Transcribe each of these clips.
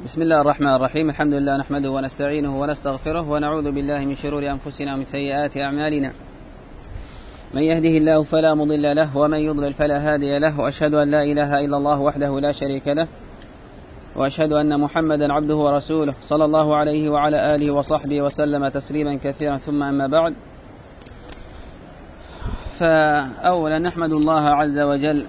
بسم الله الرحمن الرحيم. الحمد لله نحمده ونستعينه ونستغفره ونعوذ بالله من شرور أنفسنا ومن سيئات أعمالنا. من يهده الله فلا مضل له ومن يضلل فلا هادي له، وأشهد أن لا إله إلا الله وحده لا شريك له، وأشهد أن محمدا عبده ورسوله صلى الله عليه وعلى آله وصحبه وسلم تسليما كثيرا، ثم أما بعد. فأولا نحمد الله عز وجل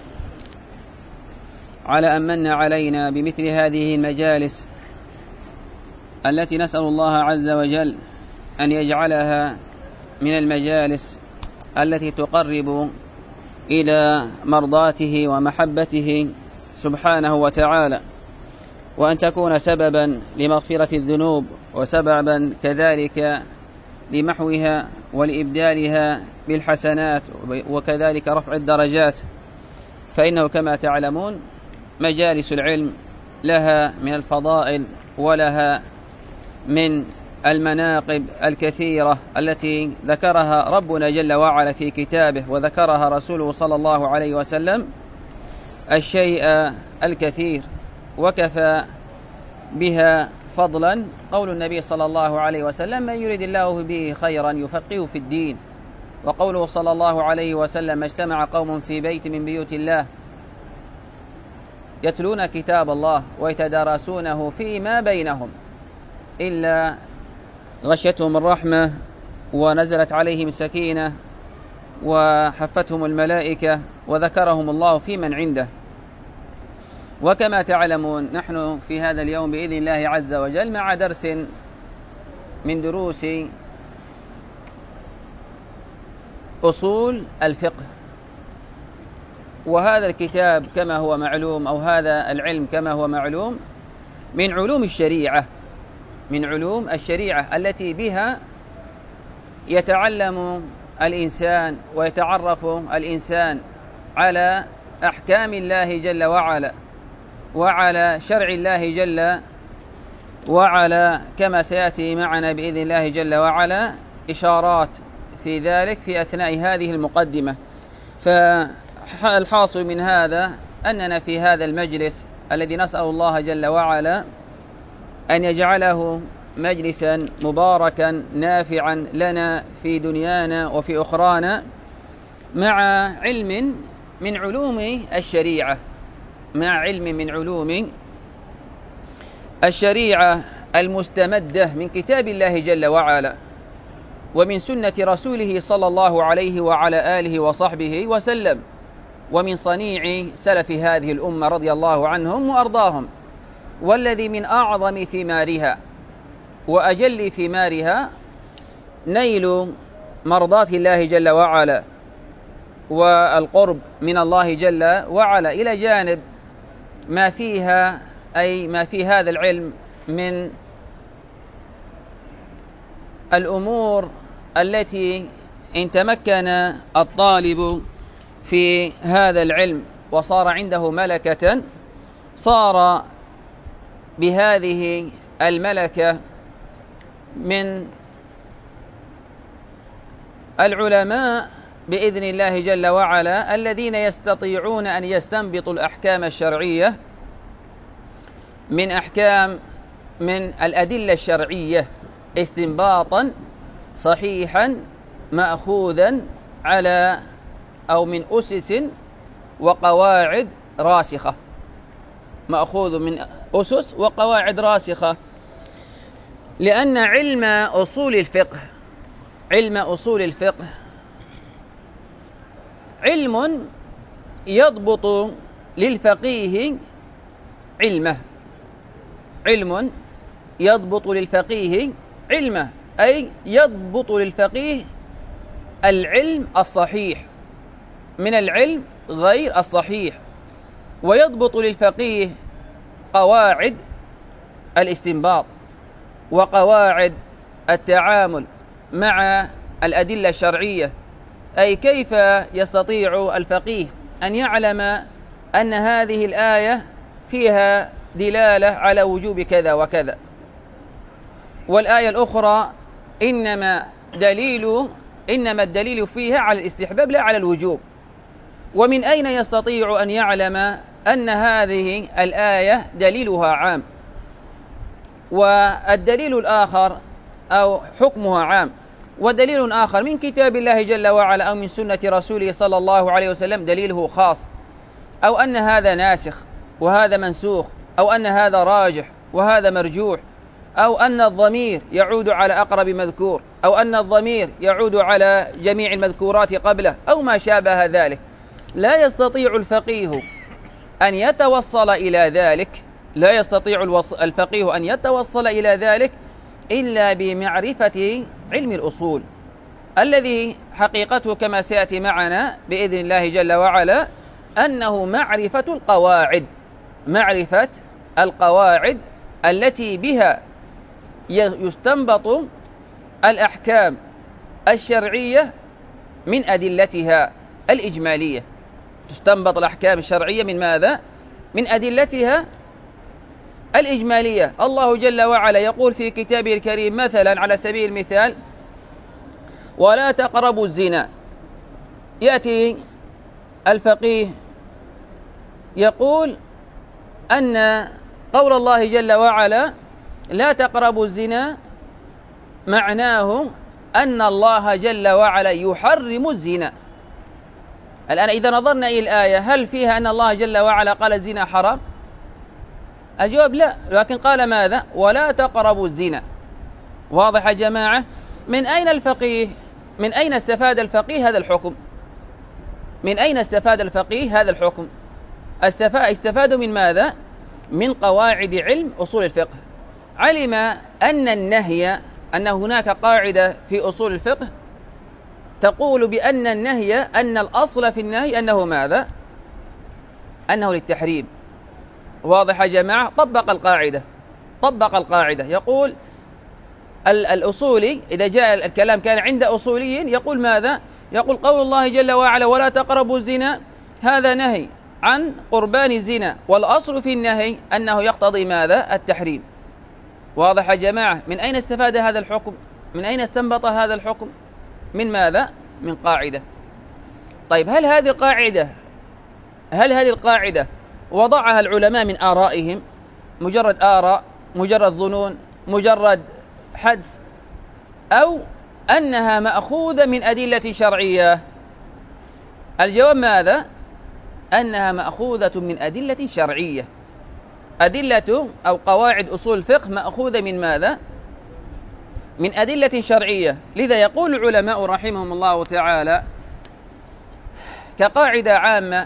على أن من علينا بمثل هذه المجالس التي نسأل الله عز وجل أن يجعلها من المجالس التي تقرب إلى مرضاته ومحبته سبحانه وتعالى، وأن تكون سببا لمغفرة الذنوب وسببا كذلك لمحوها ولإبدالها بالحسنات وكذلك رفع الدرجات. فإنه كما تعلمون مجالس العلم لها من الفضائل ولها من المناقب الكثيرة التي ذكرها ربنا جل وعلا في كتابه وذكرها رسوله صلى الله عليه وسلم الشيء الكثير، وكفى بها فضلا قول النبي صلى الله عليه وسلم: من يريد الله به خيرا يفقهه في الدين. وقوله صلى الله عليه وسلم: اجتمع قوم في بيت من بيوت الله يتلون كتاب الله ويتدارسونه فيما بينهم إلا غشيتهم الرحمة ونزلت عليهم السكينة وحفتهم الملائكة وذكرهم الله في من عنده. وكما تعلمون نحن في هذا اليوم بإذن الله عز وجل مع درس من دروس أصول الفقه، وهذا الكتاب كما هو معلوم أو هذا العلم كما هو معلوم من علوم الشريعة، من علوم الشريعة التي بها يتعلم الإنسان ويتعرف الإنسان على أحكام الله جل وعلا وعلى شرع الله جل وعلا، كما سيأتي معنا بإذن الله جل وعلا إشارات في ذلك في أثناء هذه المقدمة. فالحاصل من هذا أننا في هذا المجلس الذي نسأل الله جل وعلا أن يجعله مجلسا مباركا نافعا لنا في دنيانا وفي أخرانا، مع علم من علوم الشريعة، مع علم من علوم الشريعة المستمدة من كتاب الله جل وعلا ومن سنة رسوله صلى الله عليه وعلى آله وصحبه وسلم، ومن صنيع سلف هذه الأمة رضي الله عنهم وأرضاهم. والذي من أعظم ثمارها وأجل ثمارها نيل مرضات الله جل وعلا والقرب من الله جل وعلا، إلى جانب ما فيها أي ما في هذا العلم من الأمور التي إن تمكن الطالب في هذا العلم وصار عنده ملكة، صار بهذه الملكة من العلماء بإذن الله جل وعلا الذين يستطيعون أن يستنبطوا الأحكام الشرعية من الأدلة الشرعية استنباطا صحيحا مأخوذا على أو من أسس وقواعد راسخة، مأخوذ من أسس وقواعد راسخة. لأن علم أصول الفقه علم يضبط للفقيه علمه، علم يضبط للفقيه علمه، أي يضبط للفقيه العلم الصحيح من العلم غير الصحيح، ويضبط للفقيه قواعد الاستنباط وقواعد التعامل مع الأدلة الشرعية، أي كيف يستطيع الفقيه أن يعلم أن هذه الآية فيها دلالة على وجوب كذا وكذا، والآية الأخرى إنما الدليل فيها على الاستحباب لا على الوجوب. ومن أين يستطيع أن يعلم أن هذه الآية دليلها عام والدليل الآخر أو حكمها عام، ودليل آخر من كتاب الله جل وعلا أو من سنة رسوله صلى الله عليه وسلم دليله خاص، أو أن هذا ناسخ وهذا منسوخ، أو أن هذا راجح وهذا مرجوح، أو أن الضمير يعود على أقرب مذكور، أو أن الضمير يعود على جميع المذكورات قبله، أو ما شابه ذلك. لا يستطيع الفقيه أن يتوصل إلى ذلك، لا يستطيع الفقيه أن يتوصل إلى ذلك إلا بمعرفة علم الأصول، الذي حقيقته كما سيأتي معنا بإذن الله جل وعلا أنه معرفة القواعد التي بها يستنبط الأحكام الشرعية من أدلتها الإجمالية. تستنبط الأحكام الشرعية من ماذا؟ من أدلتها الإجمالية. الله جل وعلا يقول في كتابه الكريم مثلا على سبيل المثال: ولا تقربوا الزنا. يأتي الفقيه يقول أن قول الله جل وعلا لا تقربوا الزنا معناه أن الله جل وعلا يحرم الزنا. الآن إذا نظرنا إلى الآية هل فيها أن الله جل وعلا قال الزنا حرام؟ الجواب لا، لكن قال ماذا؟ ولا تقربوا الزنا. واضح يا جماعة؟ من أين استفاد الفقيه هذا الحكم؟ من أين استفاد الفقيه هذا الحكم؟ استفادوا من ماذا؟ من قواعد علم أصول الفقه. علم أن هناك قاعدة في أصول الفقه تقول بأن النهي، أن الأصل في النهي أنه ماذا؟ أنه للتحريم. واضح يا جماعة؟ طبق القاعدة يقول الأصولي إذا جاء الكلام كان عند أصولي يقول ماذا؟ يقول قول الله جل وعلا ولا تقربوا الزنا هذا نهي عن قربان الزنا، والأصل في النهي أنه يقتضي ماذا؟ التحريم. واضح يا جماعة؟ من أين استفاد هذا الحكم؟ من أين استنبط هذا الحكم؟ من ماذا؟ من قاعدة. طيب هل هذه القاعدة وضعها العلماء من آرائهم، مجرد آراء، مجرد ظنون، مجرد حدس، أو أنها مأخوذة من أدلة شرعية؟ الجواب ماذا؟ أنها مأخوذة من أدلة شرعية. أدلة أو قواعد أصول الفقه مأخوذة من ماذا؟ من أدلة شرعية. لذا يقول العلماء رحمهم الله تعالى كقاعدة عامة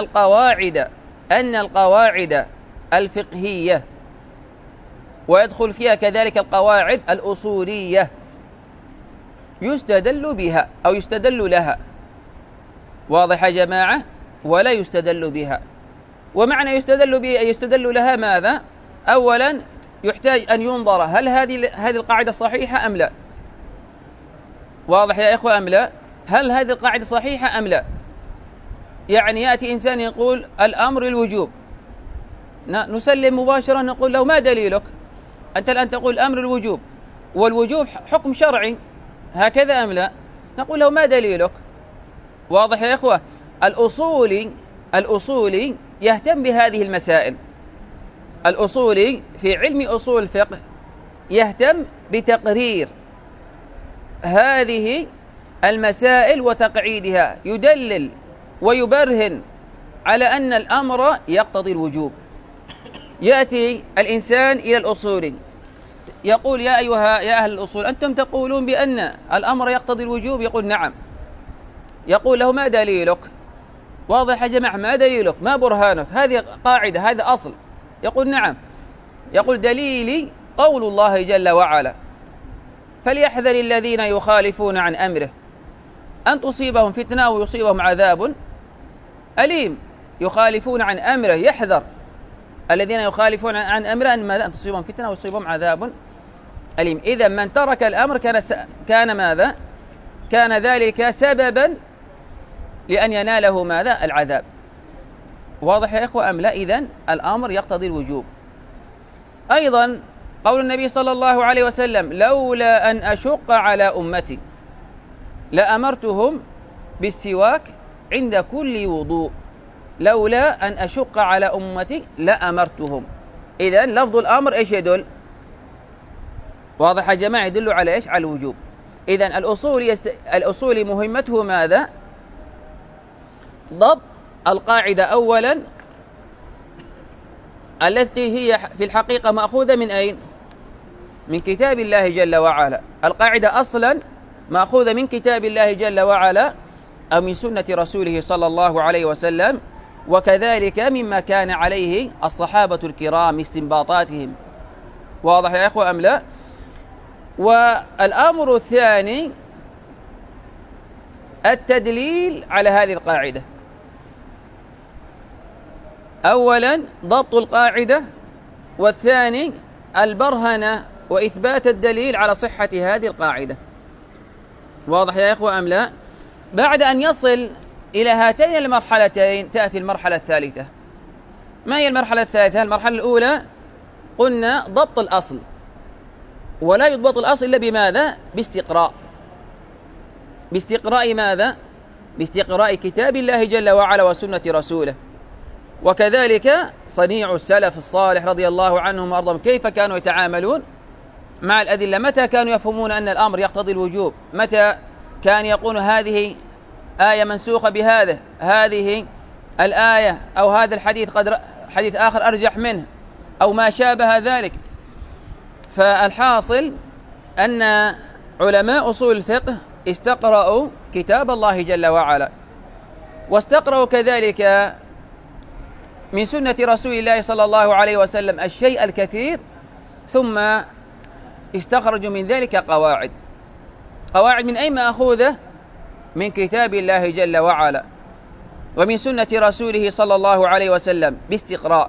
أن القواعد الفقهية ويدخل فيها كذلك القواعد الأصولية يستدل بها أو يستدل لها. واضح يا جماعة؟ ولا يستدل بها. ومعنى يستدل لها ماذا؟ أولا يحتاج أن ينظر هل هذه القاعدة صحيحة أم لا. واضح يا إخوة أم لا؟ هل هذه القاعدة صحيحة أم لا؟ يعني يأتي إنسان يقول الأمر الوجوب، نسلم مباشرة نقول له ما دليلك؟ أنت الآن تقول الأمر الوجوب، والوجوب حكم شرعي، هكذا أم لا؟ نقول له ما دليلك؟ واضح يا إخوة؟ الأصولي يهتم بهذه المسائل. الأصولي في علم أصول الفقه يهتم بتقرير هذه المسائل وتقعيدها، يدلل ويبرهن على أن الأمر يقتضي الوجوب. يأتي الإنسان إلى الأصولي يقول يا أهل الأصول أنتم تقولون بأن الأمر يقتضي الوجوب؟ يقول نعم. يقول له ما دليلك؟ واضح يا جماعة؟ ما دليلك؟ ما برهانك؟ هذه قاعدة، هذا أصل. يقول نعم. يقول دليلي قول الله جل وعلا فليحذر الذين يخالفون عن أمره أن تصيبهم فتنة أو يصيبهم عذاب أليم. يخالفون عن أمره، يحذر الذين يخالفون عن أمره أن تصيبهم فتنة أو يصيبهم عذاب أليم. إذا من ترك الأمر كان ماذا؟ كان ذلك سببا لأن يناله ماذا؟ العذاب. واضح يا إخوة أم لا؟ إذن الأمر يقتضي الوجوب. أيضا قول النبي صلى الله عليه وسلم لولا أن أشق على أمتي لأمرتهم بالسواك عند كل وضوء. لولا أن أشق على أمتي لأمرتهم. إذن لفظ الأمر إيش يدل؟ واضح يا جماعة؟ يدل على إيش؟ على الوجوب. إذن الأصول مهمته ماذا؟ ضبط القاعدة أولا التي هي في الحقيقة مأخوذة من أين؟ من كتاب الله جل وعلا. القاعدة أصلا مأخوذة من كتاب الله جل وعلا أو من سنة رسوله صلى الله عليه وسلم، وكذلك مما كان عليه الصحابة الكرام استنباطاتهم. واضح يا إخوة أم لا؟ والأمر الثاني التدليل على هذه القاعدة. أولا ضبط القاعدة، والثاني البرهنة وإثبات الدليل على صحة هذه القاعدة. واضح يا إخوة أم لا؟ بعد أن يصل إلى هاتين المرحلتين تأتي المرحلة الثالثة. ما هي المرحلة الثالثة؟ المرحلة الأولى قلنا ضبط الأصل، ولا يضبط الأصل إلا بماذا؟ باستقراء. باستقراء ماذا؟ باستقراء كتاب الله جل وعلا وسنة رسوله. وكذلك صنيع السلف الصالح رضي الله عنهم وأرضهم كيف كانوا يتعاملون مع الأدلة. متى كانوا يفهمون أن الأمر يقتضي الوجوب؟ متى كان يقول هذه آية منسوخة بهذا، هذه الآية أو هذا الحديث حديث آخر أرجح منه، أو ما شابه ذلك. فالحاصل أن علماء أصول الفقه استقرأوا كتاب الله جل وعلا، واستقرأوا كذلك من سنة رسول الله صلى الله عليه وسلم الشيء الكثير، ثم استخرجوا من ذلك قواعد. قواعد من أين مأخوذة؟ من كتاب الله جل وعلا ومن سنة رسوله صلى الله عليه وسلم باستقراء.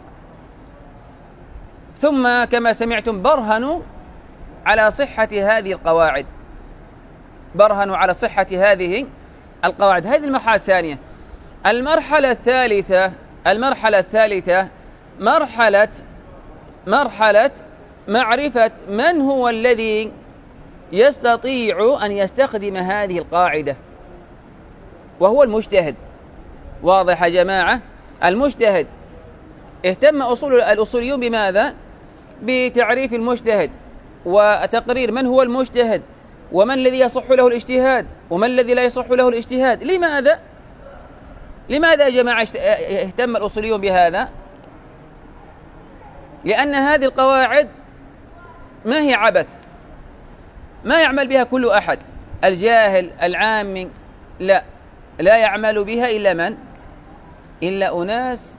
ثم كما سمعتم برهنوا على صحة هذه القواعد، برهنوا على صحة هذه القواعد. هذه المرحلة الثانية. المرحلة الثالثة مرحلة معرفة من هو الذي يستطيع أن يستخدم هذه القاعدة، وهو المجتهد. واضح يا جماعة؟ المجتهد. اهتم الأصوليون بماذا؟ بتعريف المجتهد وتقرير من هو المجتهد، ومن الذي يصح له الاجتهاد، ومن الذي لا يصح له الاجتهاد. لماذا يا جماعة اهتم الأصوليون بهذا؟ لأن هذه القواعد ما هي عبث، ما يعمل بها كل أحد، الجاهل العام لا يعمل بها إلا من؟ إلا أناس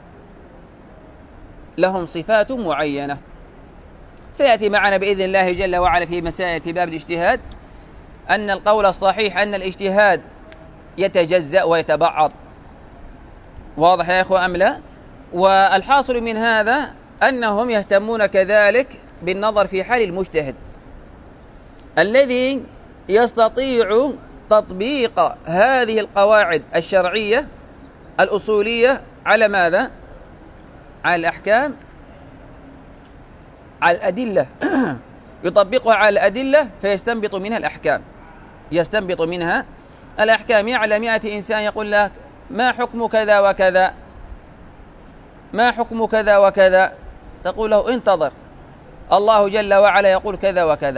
لهم صفات معينة. سيأتي معنا بإذن الله جل وعلا في مسائل في باب الاجتهاد أن القول الصحيح أن الاجتهاد يتجزأ ويتبعض. واضح يا إخوة أم لا؟ والحاصل من هذا أنهم يهتمون كذلك بالنظر في حال المجتهد الذي يستطيع تطبيق هذه القواعد الشرعية الأصولية على ماذا؟ على الأحكام، على الأدلة. يطبقها على الأدلة فيستنبط منها الأحكام، يستنبط منها الأحكام. يعلم يأتي إنسان يقول لك ما حكم كذا وكذا، ما حكم كذا وكذا، تقول له انتظر، الله جل وعلا يقول كذا وكذا،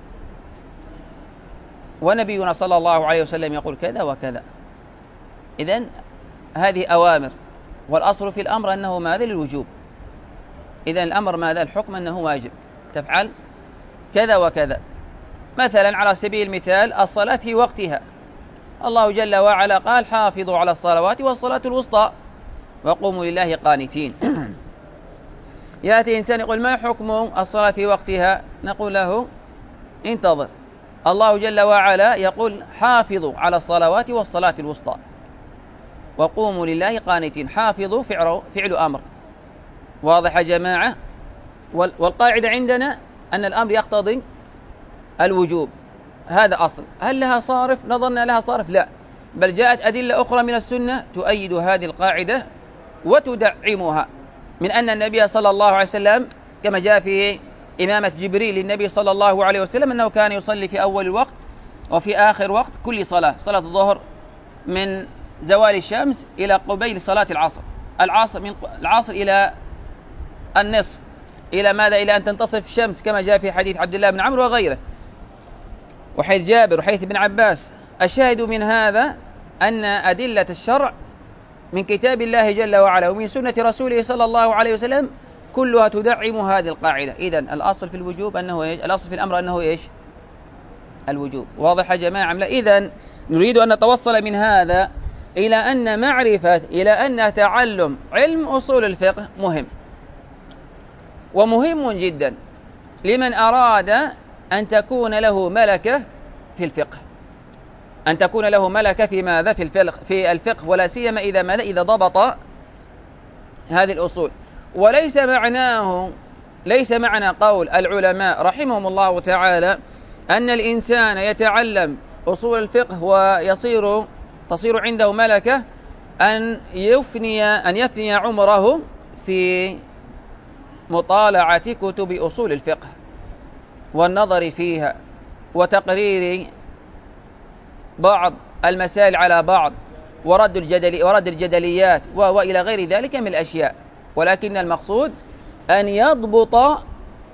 ونبينا صلى الله عليه وسلم يقول كذا وكذا. إذن هذه أوامر، والأصل في الأمر أنه ماذا؟ للوجوب. إذن الأمر ماذا؟ الحكم أنه واجب، تفعل كذا وكذا. مثلا على سبيل المثال الصلاة في وقتها، الله جل وعلا قال حافظوا على الصلوات والصلاة الوسطى وقوموا لله قانتين. يأتي إنسان يقول ما حكم الصلاة في وقتها؟ نقول له انتظر، الله جل وعلا يقول حافظوا على الصلوات والصلاة الوسطى وقوموا لله قانتين. حافظوا فعل أمر. واضح يا جماعة؟ والقاعدة عندنا أن الأمر يقتضي الوجوب، هذا أصل. هل لها صارف؟ نظرنا لها صارف؟ لا، بل جاءت أدلة أخرى من السنة تؤيد هذه القاعدة وتدعمها، من أن النبي صلى الله عليه وسلم كما جاء في إمامة جبريل للنبي صلى الله عليه وسلم أنه كان يصلي في أول الوقت وفي آخر وقت كل صلاة الظهر من زوال الشمس إلى قبيل صلاة العصر، من العصر إلى النصف، إلى ماذا؟ إلى أن تنتصف الشمس كما جاء في حديث عبد الله بن عمرو وغيره، وحيث جابر وحيث ابن عباس. الشاهد من هذا أن أدلة الشرع من كتاب الله جل وعلا ومن سنة رسوله صلى الله عليه وسلم كلها تدعم هذه القاعدة. إذن الأصل في الوجوب أنه إيش؟ الأصل في الأمر أنه إيش؟ الوجوب. واضح يا جماعة؟ لا. إذن نريد أن نتوصل من هذا إلى أن تعلم علم أصول الفقه مهم، ومهم جدا لمن أراد أن تكون له ملكة في الفقه، أن تكون له ملكة في ماذا؟ في الفقه، ولا سيما إذا ماذا؟ إذا ضبط هذه الأصول. وليس معنى قول العلماء رحمهم الله تعالى أن الإنسان يتعلم أصول الفقه تصير عنده ملكة أن يفني عمره في مطالعة كتب أصول الفقه والنظر فيها وتقرير بعض المسائل على بعض ورد الجدليات وإلى غير ذلك من الأشياء، ولكن المقصود أن يضبط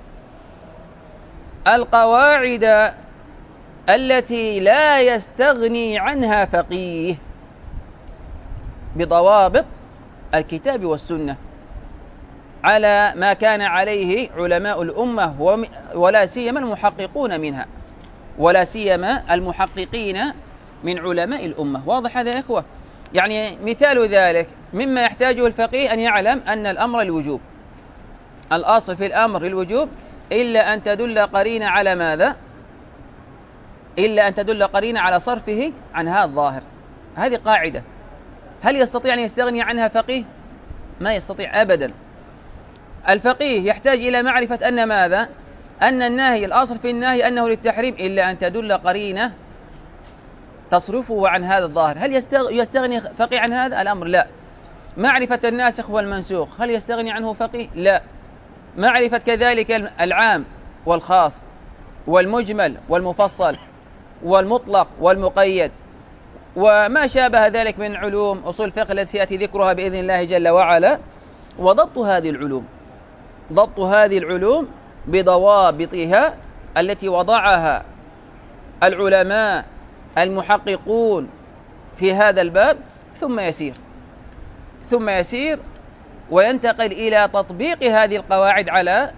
القواعد التي لا يستغني عنها فقيه بضوابط الكتاب والسنة على ما كان عليه علماء الأمة ولا سيما المحققون منها، ولا سيما المحققين من علماء الأمة. واضح هذا يا إخوة؟ يعني مثال ذلك مما يحتاجه الفقيه أن يعلم أن الأمر الوجوب، الأصل في الأمر الوجوب إلا أن تدل قرينة على ماذا؟ إلا أن تدل قرينة على صرفه عن هذا الظاهر. هذه قاعدة. هل يستطيع أن يستغني عنها فقيه؟ ما يستطيع أبدا. الفقيه يحتاج إلى معرفة أن ماذا؟ أن النهي، الأصل في النهي أنه للتحريم إلا أن تدل قرينة تصرفه عن هذا الظاهر. هل يستغني فقيه عن هذا الأمر؟ لا. معرفة الناسخ والمنسوخ هل يستغني عنه فقيه؟ لا. معرفة كذلك العام والخاص والمجمل والمفصل والمطلق والمقيد وما شابه ذلك من علوم أصول الفقه التي سيأتي ذكرها بإذن الله جل وعلا، وضبط هذه العلوم بضوابطها التي وضعها العلماء المحققون في هذا الباب، ثم يسير وينتقل إلى تطبيق هذه القواعد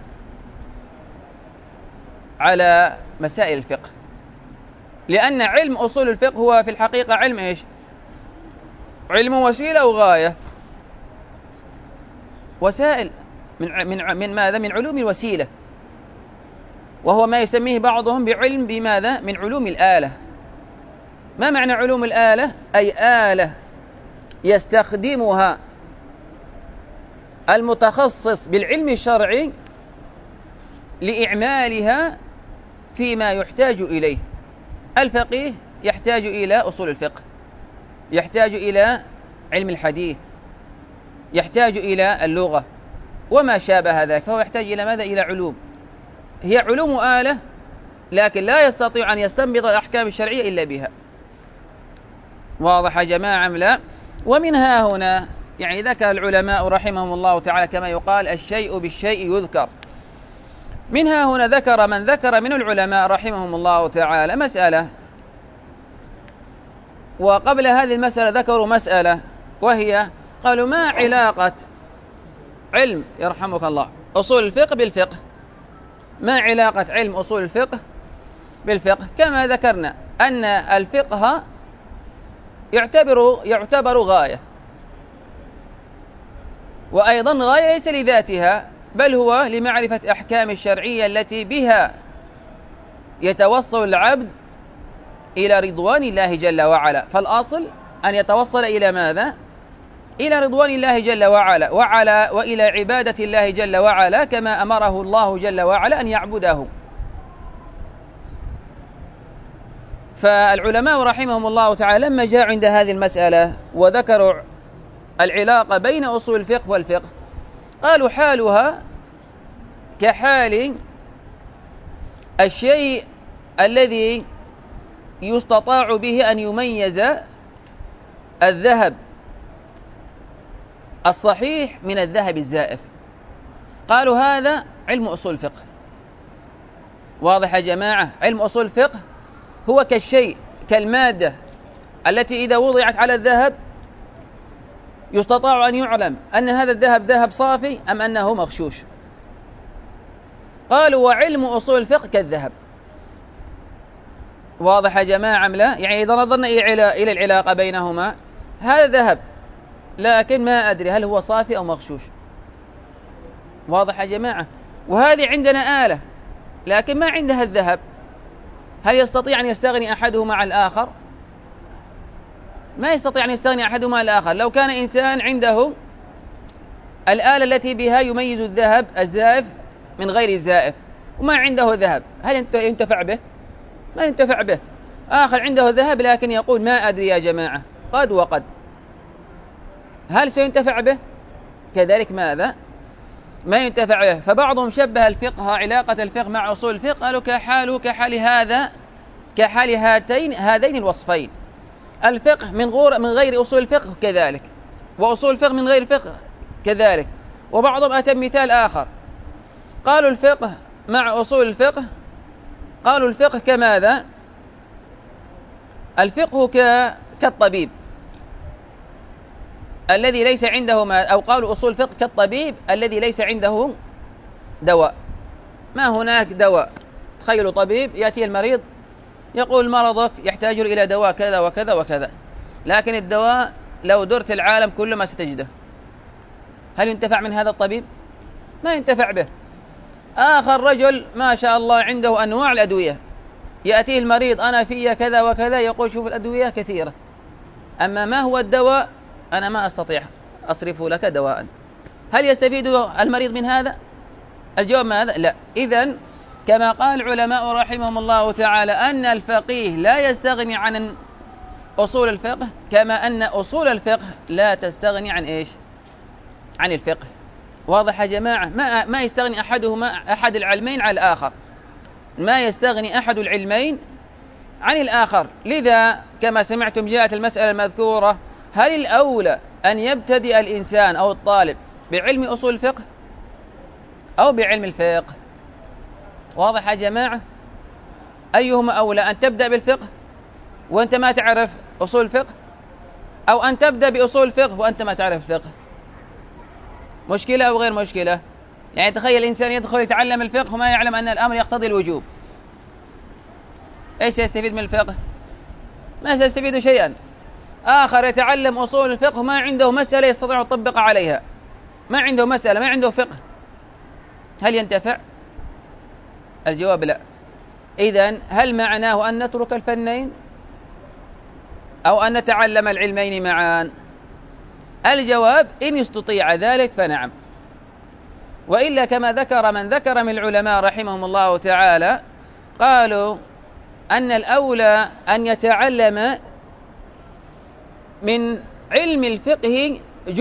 على مسائل الفقه. لأن علم أصول الفقه هو في الحقيقة علم إيش؟ علم وسيلة وغاية. وسائل من ماذا؟ من علوم الوسيلة، وهو ما يسميه بعضهم بعلم بماذا؟ من علوم الآلة. ما معنى علوم الآلة؟ أي آلة يستخدمها المتخصص بالعلم الشرعي لإعمالها فيما يحتاج إليه. الفقيه يحتاج إلى أصول الفقه، يحتاج إلى علم الحديث، يحتاج إلى اللغة وما شابه ذلك، فهو يحتاج إلى ماذا؟ إلى علوم هي علوم آلة، لكن لا يستطيع أن يستنبط الأحكام الشرعية إلا بها. واضح يا جماعة أم لا؟ ومنها هنا يعني ذكر العلماء رحمهم الله تعالى كما يقال الشيء بالشيء يذكر. منها هنا ذكر من ذكر من العلماء رحمهم الله تعالى مسألة، وقبل هذه المسألة ذكروا مسألة وهي قالوا ما علاقة علم يرحمك الله أصول الفقه بالفقه؟ ما علاقة علم أصول الفقه بالفقه؟ كما ذكرنا أن الفقه يعتبر غاية، وأيضا غاية ليس لذاتها بل هو لمعرفة أحكام الشرعية التي بها يتوصل العبد إلى رضوان الله جل وعلا. فالأصل أن يتوصل إلى ماذا؟ إلى رضوان الله جل وعلا وإلى عبادة الله جل وعلا كما أمره الله جل وعلا أن يعبده. فالعلماء رحمهم الله تعالى لما جاء عند هذه المسألة وذكروا العلاقة بين أصول الفقه والفقه قالوا حالها كحال الشيء الذي يستطاع به أن يميز الذهب الصحيح من الذهب الزائف. قالوا هذا علم أصول الفقه. واضح يا جماعة؟ علم أصول الفقه هو كالشيء، كالمادة التي إذا وضعت على الذهب يستطاع أن يعلم أن هذا الذهب ذهب صافي أم أنه مغشوش. قالوا وعلم أصول الفقه كالذهب. واضح يا جماعة أم لا؟ يعني إذا نظرنا إلى العلاقة بينهما، هذا ذهب لكن ما أدري هل هو صافي أو مغشوش. واضح يا جماعة؟ وهذه عندنا آلة لكن ما عندها الذهب، هل يستطيع أن يستغني أحدهما عن الآخر؟ ما يستطيع أن يستغني أحدهما عن الآخر. لو كان إنسان عنده الآلة التي بها يميز الذهب الزائف من غير الزائف وما عنده ذهب، هل ينتفع به؟ ما ينتفع به. آخر عنده ذهب لكن يقول ما أدري يا جماعة، قد وقد، هل سينتفع به؟ كذلك ماذا؟ ما ينتفع به. فبعضهم شبه الفقه، علاقة الفقه مع أصول الفقه، قالوا كحال هذين الوصفين. الفقه من غير أصول الفقه كذلك، وأصول الفقه من غير الفقه كذلك. وبعضهم أتى مثال آخر، قالوا الفقه مع أصول الفقه، قالوا الفقه كماذا؟ الفقه كالطبيب الذي ليس عنده أو قالوا أصول الفقه كالطبيب الذي ليس عنده دواء. ما هناك دواء. تخيلوا طبيب يأتي المريض يقول مرضك يحتاج إلى دواء كذا وكذا وكذا، لكن الدواء لو درت العالم كله ما ستجده. هل ينتفع من هذا الطبيب؟ ما ينتفع به. آخر رجل ما شاء الله عنده أنواع الأدوية، يأتيه المريض أنا في كذا وكذا، يقول شوف الأدوية كثيرة أما ما هو الدواء أنا ما أستطيع أصرف لك دواء. هل يستفيد المريض من هذا؟ الجواب ماذا؟ لا. إذن كما قال العلماء رحمهم الله تعالى أن الفقيه لا يستغني عن أصول الفقه، كما أن أصول الفقه لا تستغني عن إيش؟ عن الفقه. واضح يا جماعة؟ ما يستغني أحد العلمين عن الآخر، ما يستغني أحد العلمين عن الآخر. لذا كما سمعتم جاءت المسألة المذكورة، هل الأولى أن يبتدئ الإنسان أو الطالب بعلم أصول الفقه أو بعلم الفقه؟ واضح يا جماعة؟ أيهما أولى، أن تبدأ بالفقه وأنت ما تعرف أصول الفقه، أو أن تبدأ بأصول الفقه وأنت ما تعرف الفقه؟ مشكلة أو غير مشكلة؟ يعني تخيل الإنسان يدخل يتعلم الفقه وما يعلم أن الأمر يقتضي الوجوب، إيش سيستفيد من الفقه؟ ما سيستفيد شيئا. آخر يتعلم أصول الفقه وما عنده مسألة يستطيع أن يطبق عليها، ما عنده مسألة، ما عنده فقه، هل ينتفع؟ الجواب لا. إذن هل معناه أن نترك الفنين أو أن نتعلم العلمين معا؟ الجواب إن استطيع ذلك فنعم، وإلا كما ذكر من ذكر من العلماء رحمهم الله تعالى، قالوا أن الأولى أن يتعلم من علم الفقه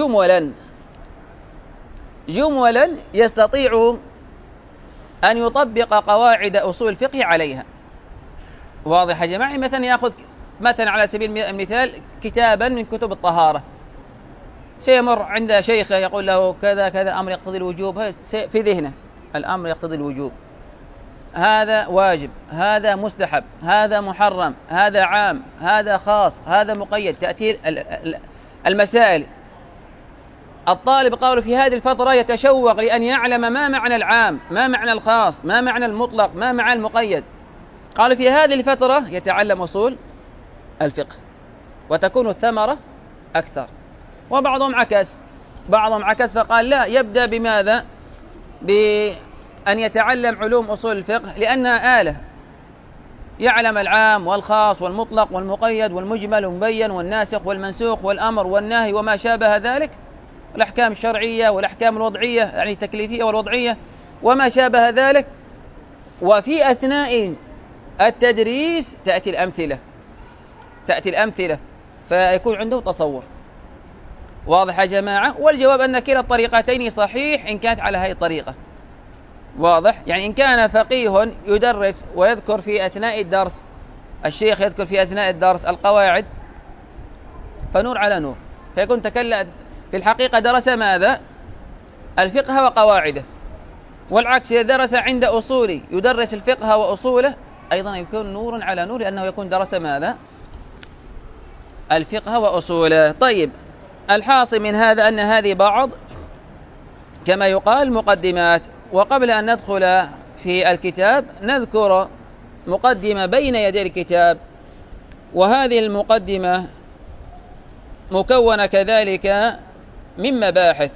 جملا يستطيع أن يطبق قواعد أصول الفقه عليها. واضح يا جماعة؟ مثلا يأخذ مثلا على سبيل المثال كتابا من كتب الطهارة، سيمر عند شيخه يقول له كذا كذا أمر يقتضي الوجوب، في ذهنه الأمر يقتضي الوجوب، هذا واجب، هذا مستحب، هذا محرم، هذا عام، هذا خاص، هذا مقيد، تأتي المسائل. الطالب قالوا في هذه الفترة يتشوق لأن يعلم ما معنى العام، ما معنى الخاص، ما معنى المطلق، ما معنى المقيد. قالوا في هذه الفترة يتعلم أصول الفقه وتكون الثمرة أكثر. وبعضهم عكس فقال لا، يبدأ بماذا؟ بأن يتعلم علوم أصول الفقه لأنها آلة، يعلم العام والخاص والمطلق والمقيد والمجمل والمبين والناسخ والمنسوخ والأمر والنهي وما شابه ذلك، الأحكام الشرعية والأحكام الوضعية يعني التكليفية والوضعية وما شابه ذلك. وفي أثناء التدريس تأتي الأمثلة فيكون عنده تصور. واضح يا جماعة؟ والجواب أن كلا الطريقتين صحيح إن كانت على هذه الطريقة. واضح؟ يعني إن كان فقيه يدرس ويذكر في أثناء الدرس، الشيخ يذكر في أثناء الدرس القواعد، فنور على نور، فيكون تكلم في الحقيقة درس ماذا؟ الفقه وقواعده. والعكس إذا درس عند أصولي يدرس الفقه وأصوله أيضا يكون نور على نور، لأنه يكون درس ماذا؟ الفقه وأصوله. طيب، الحاصل من هذا أن هذه بعض كما يقال مقدمات. وقبل أن ندخل في الكتاب نذكر مقدمة بين يدي الكتاب، وهذه المقدمة مكونة كذلك من مباحث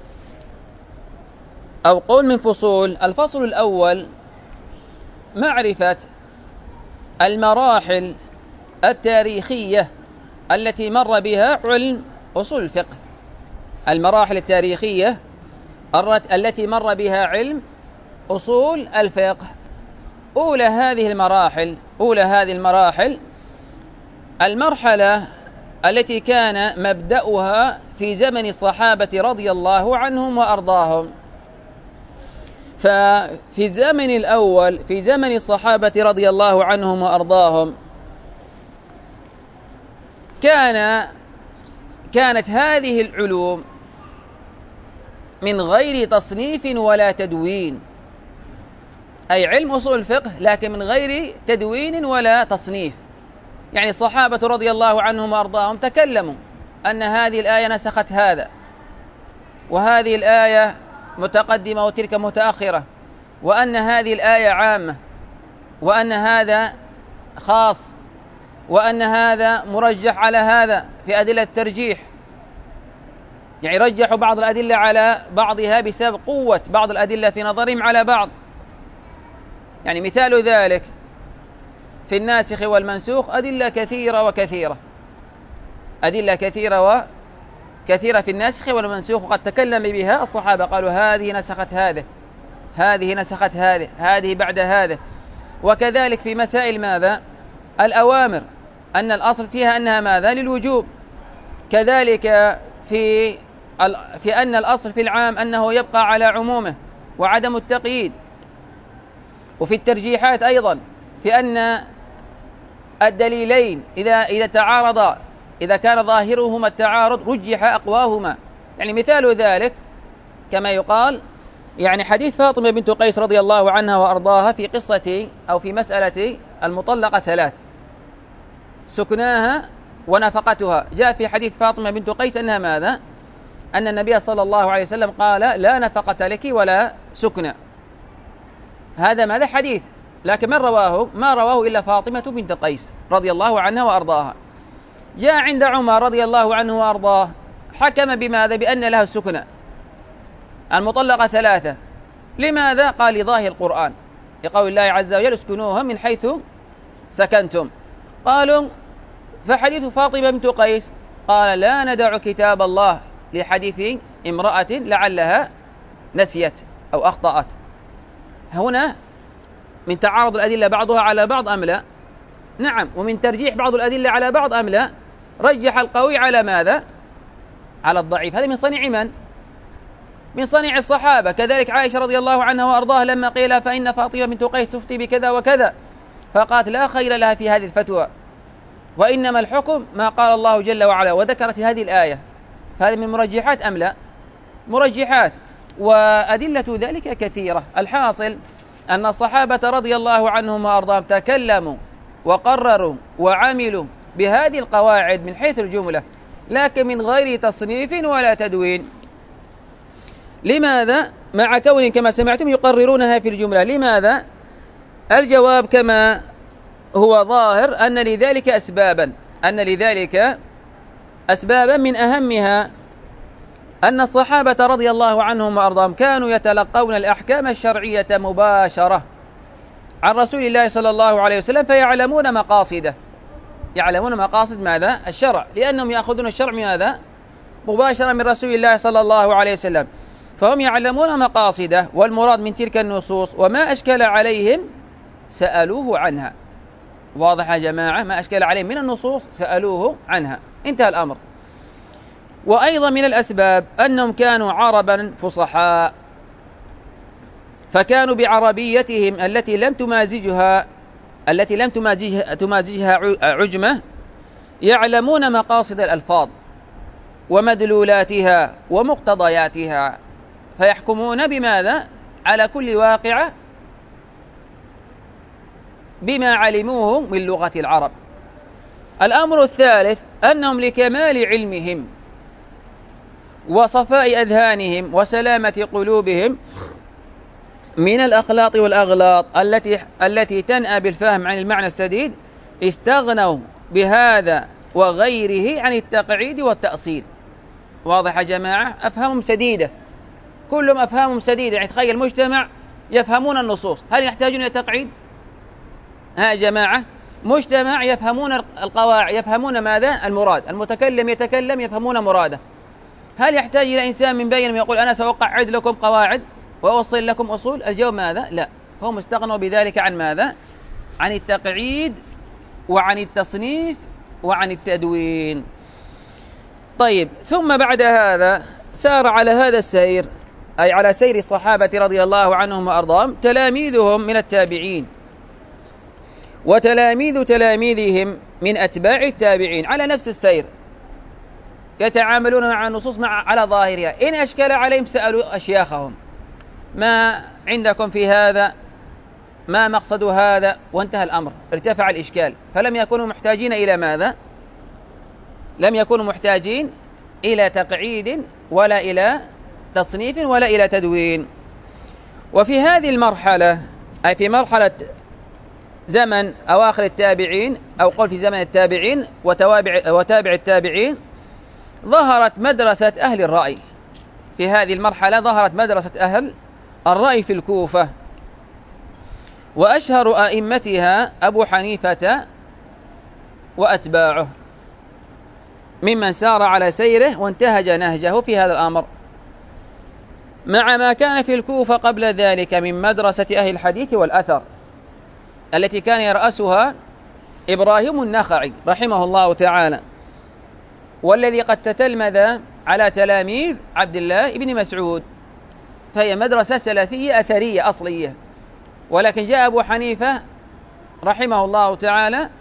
أو قول من فصول. الفصل الأول معرفة المراحل التاريخية التي مر بها علم أصول الفقه. المراحل التاريخية التي مر بها علم أصول الفقه. أولى هذه المراحل المرحلة التي كان مبدأها في زمن الصحابة رضي الله عنهم وأرضاهم. ففي الزمن الأول في زمن الصحابة رضي الله عنهم وأرضاهم كانت هذه العلوم من غير تصنيف ولا تدوين، أي علم أصول الفقه لكن من غير تدوين ولا تصنيف. يعني الصحابة رضي الله عنهم وأرضاهم تكلموا أن هذه الآية نسخت هذا، وهذه الآية متقدمة وتلك متأخرة، وأن هذه الآية عامة، وأن هذا خاص، وأن هذا مرجح على هذا في أدلة الترجيح. يعني رجحوا بعض الأدلة على بعضها بسبب قوة بعض الأدلة في نظرهم على بعض. يعني مثال ذلك في الناسخ والمنسوخ أدلة كثيرة وكثيرة، أدلة كثيرة وكثيرة في الناسخ والمنسوخ، وقد تكلم بها الصحابة قالوا هذه نسخت هذه، هذه نسخت هذه، هذه بعد هذا. وكذلك في مسائل ماذا؟ الأوامر، أن الأصل فيها أنها ماذا؟ للوجوب. كذلك في أن الأصل في العام أنه يبقى على عمومه وعدم التقييد. وفي الترجيحات أيضا في أن الدليلين إذا تعارضا، إذا كان ظاهرهما التعارض رجح أقواهما. يعني مثال ذلك كما يقال يعني حديث فاطمة بنت قيس رضي الله عنها وأرضاها في قصة أو في مسألة المطلقة 3 سكناها ونفقتها. جاء في حديث فاطمة بنت قيس أنها ماذا؟ أن النبي صلى الله عليه وسلم قال لا نفقة لك ولا سكنى. هذا ماذا؟ حديث، لكن من رواه؟ ما رواه إلا فاطمة بنت قيس رضي الله عنها وأرضاها. جاء عند عمر رضي الله عنه وأرضاه حكم بماذا؟ بأن لها السكنى، المطلقة 3. لماذا؟ قال لظاهر القرآن، لقول الله عز وجل اسكنوها من حيث سكنتم. قالوا فحديث فاطمة بنت قيس قال لا ندع كتاب الله لحديث امرأة لعلها نسيت أو أخطأت. هنا من تعارض الأدلة بعضها على بعض أم لا؟ نعم. ومن ترجيح بعض الأدلة على بعض أم لا؟ رجح القوي على ماذا؟ على الضعيف. هذا من صنيع من؟ من صنيع الصحابة. كذلك عائشة رضي الله عنها وأرضاها لما قيل فإن فاطمة بنت قيس تفتي بكذا وكذا، فقالت لا خير لها في هذه الفتوى، وإنما الحكم ما قال الله جل وعلا، وذكرت هذه الآية. فهذه من مرجحات أم لا؟ مرجحات. وأدلة ذلك كثيرة. الحاصل أن الصحابة رضي الله عنهم وأرضاهم تكلموا وقرروا وعملوا بهذه القواعد من حيث الجملة، لكن من غير تصنيف ولا تدوين. لماذا؟ مع كون كما سمعتم يقررونها في الجملة. لماذا؟ الجواب كما هو ظاهر أن لذلك أسبابا من أهمها أن الصحابة رضي الله عنهم وأرضاهم كانوا يتلقون الأحكام الشرعية مباشرة عن رسول الله صلى الله عليه وسلم، فيعلمون مقاصده، يعلمون مقاصد ماذا؟ الشرع، لأنهم يأخذون الشرع ماذا؟ مباشرة من رسول الله صلى الله عليه وسلم، فهم يعلمون مقاصده والمراد من تلك النصوص، وما أشكل عليهم سألوه عنها. واضح يا جماعة؟ ما أشكل عليهم من النصوص سألوه عنها، انتهى الأمر. وأيضا من الأسباب أنهم كانوا عربا فصحاء، فكانوا بعربيتهم التي لم تمازجها عجمة يعلمون مقاصد الألفاظ ومدلولاتها ومقتضياتها، فيحكمون بماذا؟ على كل واقعة بما علموه من لغة العرب. الأمر الثالث أنهم لكمال علمهم وصفاء أذهانهم وسلامة قلوبهم من الأخلاط والأغلاط التي تنأى بالفهم عن المعنى السديد استغنوا بهذا وغيره عن التقعيد والتأصيل. واضح يا جماعة؟ أفهامهم سديدة، كلهم أفهامهم سديدة. يعني تخيل مجتمع يفهمون النصوص، هل يحتاجون إلى تقعيد؟ ها يا جماعة، مجتمع يفهمون القواعد، يفهمون ماذا؟ المراد. المتكلم يتكلم يفهمون مراده. هل يحتاج إلى إنسان من بينهم يقول أنا سأقعد لكم قواعد وأوصل لكم أصول؟ الجواب ماذا؟ لا، هم استغنوا بذلك عن ماذا؟ عن التقعيد وعن التصنيف وعن التدوين. طيب، ثم بعد هذا سار على هذا السير، أي على سير الصحابة رضي الله عنهم وأرضاهم، تلاميذهم من التابعين وتلاميذ تلاميذهم من أتباع التابعين على نفس السير، يتعاملون مع النصوص على ظاهرها. إن أشكل عليهم سألوا أشياخهم ما عندكم في هذا، ما مقصد هذا، وانتهى الأمر، ارتفع الإشكال. فلم يكونوا محتاجين إلى ماذا؟ لم يكونوا محتاجين إلى تقعيد ولا إلى تصنيف ولا إلى تدوين. وفي هذه المرحلة، أي في مرحلة زمن أواخر التابعين، أو قل في زمن التابعين وتابع التابعين، ظهرت مدرسة أهل الرأي. في هذه المرحلة ظهرت مدرسة أهل الرأي في الكوفة، وأشهر أئمتها أبو حنيفة وأتباعه، ممن سار على سيره وانتهج نهجه في هذا الأمر، مع ما كان في الكوفة قبل ذلك من مدرسة أهل الحديث والأثر التي كان يرأسها إبراهيم النخعي رحمه الله تعالى، والذي قد تتلمذ على تلاميذ عبد الله بن مسعود، فهي مدرسة سلفية أثرية أصلية. ولكن جاء أبو حنيفة رحمه الله تعالى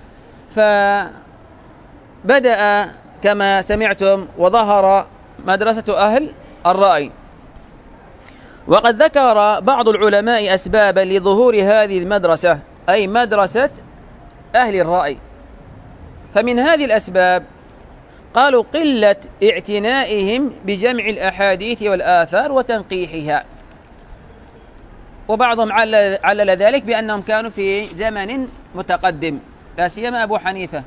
فبدأ كما سمعتم وظهر مدرسة أهل الرأي. وقد ذكر بعض العلماء أسبابا لظهور هذه المدرسة، أي مدرسة أهل الرأي. فمن هذه الأسباب قالوا قلة اعتنائهم بجمع الأحاديث والآثار وتنقيحها، وبعضهم علل ذلك بأنهم كانوا في زمن متقدم، لا سيما أبو حنيفة.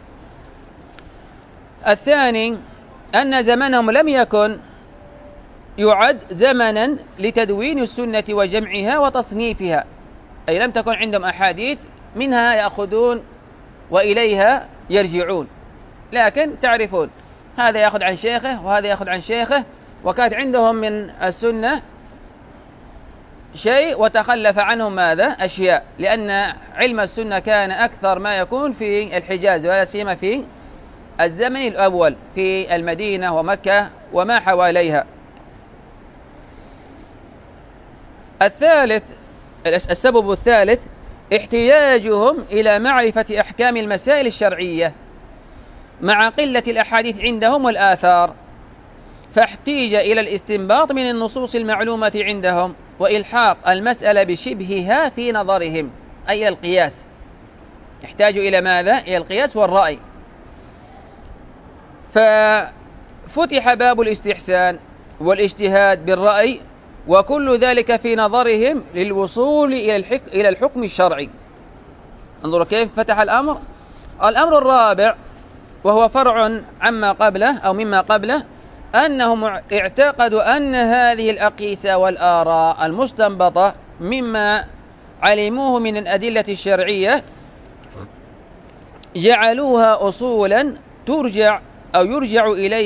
الثاني أن زمنهم لم يكن يعد زمنا لتدوين السنة وجمعها وتصنيفها، أي لم تكن عندهم أحاديث منها يأخذون وإليها يرجعون، لكن تعرفون هذا يأخذ عن شيخه وهذا يأخذ عن شيخه، وكانت عندهم من السنة شيء وتخلف عنهم ماذا؟ أشياء، لأن علم السنة كان أكثر ما يكون في الحجاز، ولا سيما في الزمن الأول في المدينة ومكة وما حواليها. السبب الثالث احتياجهم إلى معرفة أحكام المسائل الشرعية مع قلة الأحاديث عندهم والآثار، فاحتيج إلى الاستنباط من النصوص المعلومة عندهم وإلحاق المسألة بشبهها في نظرهم، أي إلى القياس. يحتاجوا إلى ماذا؟ إلى القياس والرأي. ففتح باب الاستحسان والاجتهاد بالرأي، وكل ذلك في نظرهم للوصول إلى الحكم الشرعي. انظروا كيف فتح الأمر. الأمر الرابع، وهو فرع عما قبله أو مما قبله، أنهم اعتقدوا أن هذه الأقيسة والآراء المستنبطة مما علموه من الأدلة الشرعية جعلوها أصولا يرجع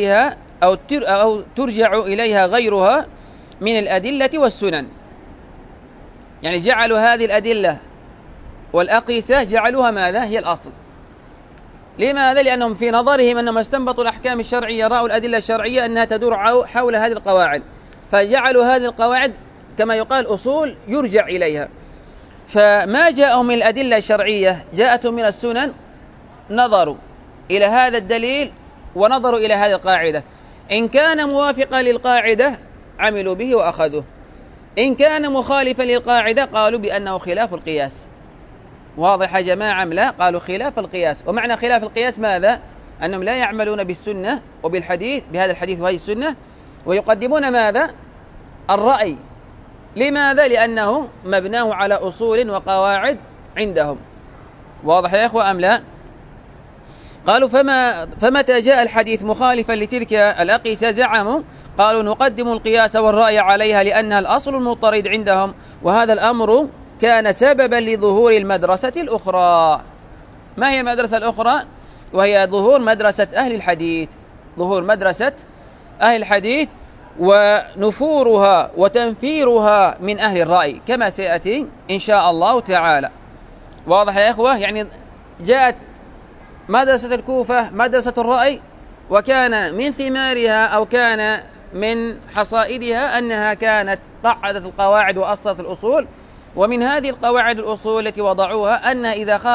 إليها غيرها من الأدلة والسنن. يعني جعلوا هذه الأدلة والأقيسة جعلوها ماذا؟ هي الأصل. لماذا؟ لأنهم في نظرهم أنهم استنبطوا الأحكام الشرعية، رأوا الأدلة الشرعية أنها تدور حول هذه القواعد، فجعلوا هذه القواعد كما يقال أصول يرجع إليها. فما جاءهم من الأدلة الشرعية جاءتهم من السنن، نظروا إلى هذا الدليل ونظروا إلى هذه القاعدة، إن كان موافقا للقاعدة عملوا به وأخذوه، إن كان مخالفا للقاعدة قالوا بأنه خلاف القياس. واضح يا جماعة أم لا؟ قالوا خلاف القياس. ومعنى خلاف القياس ماذا؟ أنهم لا يعملون بالسنة وبالحديث، بهذا الحديث وهذه السنة، ويقدمون ماذا؟ الرأي. لماذا؟ لأنه مبناه على أصول وقواعد عندهم. واضح يا إخوة أم لا؟ قالوا فمتى جاء الحديث مخالفا لتلك الأقيسة زعموا قالوا نقدم القياس والرأي عليها لأنها الأصل المضطرد عندهم، وهذا الأمر كان سببا لظهور المدرسة الأخرى. ما هي المدرسة الأخرى؟ وهي ظهور مدرسة أهل الحديث، ظهور مدرسة أهل الحديث ونفورها وتنفيرها من أهل الرأي كما سيأتي إن شاء الله تعالى. واضح يا إخوة؟ يعني جاءت مدرسة الكوفة مدرسة الرأي، وكان من ثمارها أو كان من حصائدها أنها كانت قعدت القواعد وأصلت الأصول، ومن هذه القواعد الأصول التي وضعوها أنها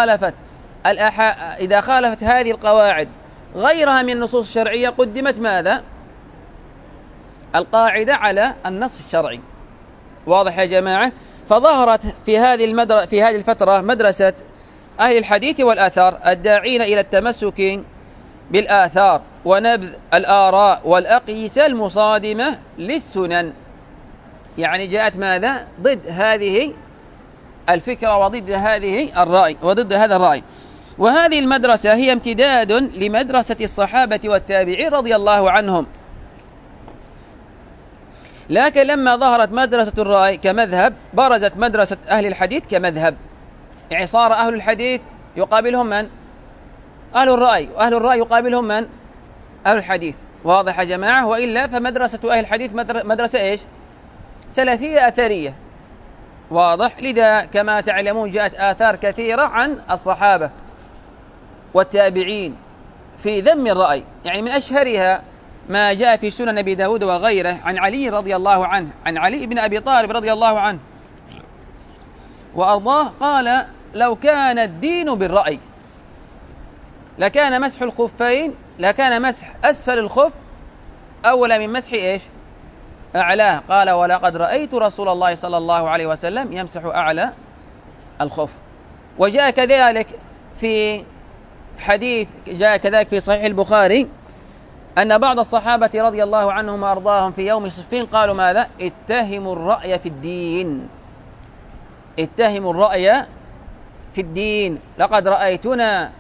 إذا خالفت هذه القواعد غيرها من النصوص الشرعية قدمت ماذا؟ القاعدة على النص الشرعي. واضح يا جماعة؟ فظهرت في هذه الفترة مدرسة أهل الحديث والآثار الداعين إلى التمسك بالآثار ونبذ الآراء والأقيسة المصادمة للسنن. يعني جاءت ماذا؟ ضد هذه الفكرة وضد هذا الرأي. وهذه المدرسة هي امتداد لمدرسة الصحابة والتابعين رضي الله عنهم. لكن لما ظهرت مدرسة الرأي كمذهب برزت مدرسة أهل الحديث كمذهب. يعني صار أهل الحديث يقابلهم من؟ أهل الرأي، وأهل الرأي يقابلهم من؟ أهل الحديث. واضح يا جماعة؟ وإلا فمدرسة أهل الحديث مدرسة إيش؟ سلفية أثرية. واضح؟ لذا كما تعلمون جاءت آثار كثيرة عن الصحابة والتابعين في ذم الرأي. يعني من أشهرها ما جاء في سنن أبي داود وغيره عن علي رضي الله عنه، عن علي بن أبي طالب رضي الله عنه وأرضاه قال لو كان الدين بالرأي لكان مسح الخفين، لكان مسح أسفل الخف أولى من مسح إيش؟ أعلاه. قال ولقد رأيت رسول الله صلى الله عليه وسلم يمسح أعلى الخف. وجاء كذلك في حديث جاء كذلك في صحيح البخاري أن بعض الصحابة رضي الله عنهم وأرضاهم في يوم صفين قالوا ماذا؟ اتهموا الرأي في الدين، اتهموا الرأي في الدين، لقد رأيتنا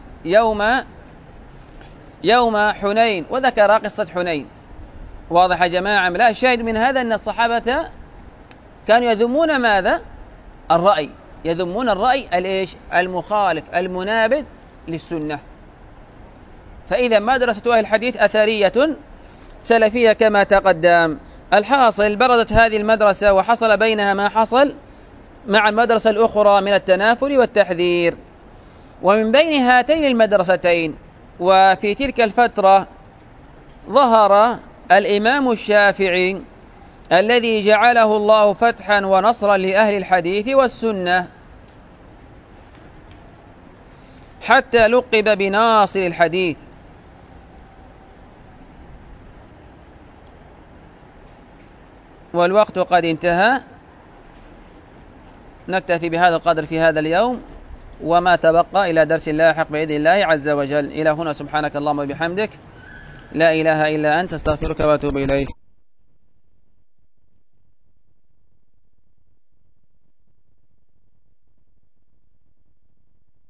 يوم حنين، وذكر قصة حنين. واضح يا جماعة؟ لا، الشاهد من هذا أن الصحابة كانوا يذمون ماذا؟ الرأي، يذمون الرأي الإيش؟ المخالف المنابذ للسنة. فإذا مدرسة أهل الحديث أثرية سلفية كما تقدم. الحاصل برزت هذه المدرسة وحصل بينها ما حصل مع المدرسة الأخرى من التنافر والتحذير. ومن بين هاتين المدرستين وفي تلك الفترة ظهر الإمام الشافعي الذي جعله الله فتحا ونصرا لأهل الحديث والسنة، حتى لقب بناصر الحديث. والوقت قد انتهى، نكتفي بهذا القدر في هذا اليوم، وما تبقى إلى درس لاحق بإذن الله عز وجل. إلى هنا سبحانك اللهم وبحمدك، لا إله إلا أنت، استغفرك وأتوب إليك.